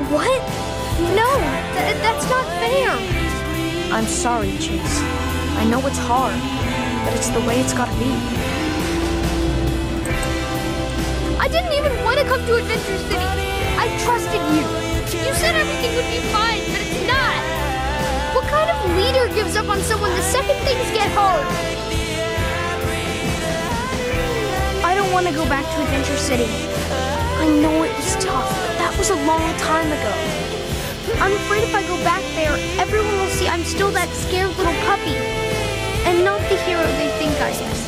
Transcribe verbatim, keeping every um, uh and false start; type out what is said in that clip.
What? No, th that's not fair. I'm sorry, Chase. I know it's hard, but it's the way it's gotta be. I didn't even want to come to Adventure City. I trusted you. You said everything would be fine, but it's not. What kind of leader gives up on someone the second things get hard? I don't want to go back to Adventure City. I know it was tough, but that was a long time ago. I'm afraid if I go back there, everyone will see I'm still that scared little puppy, and not the hero they think I am.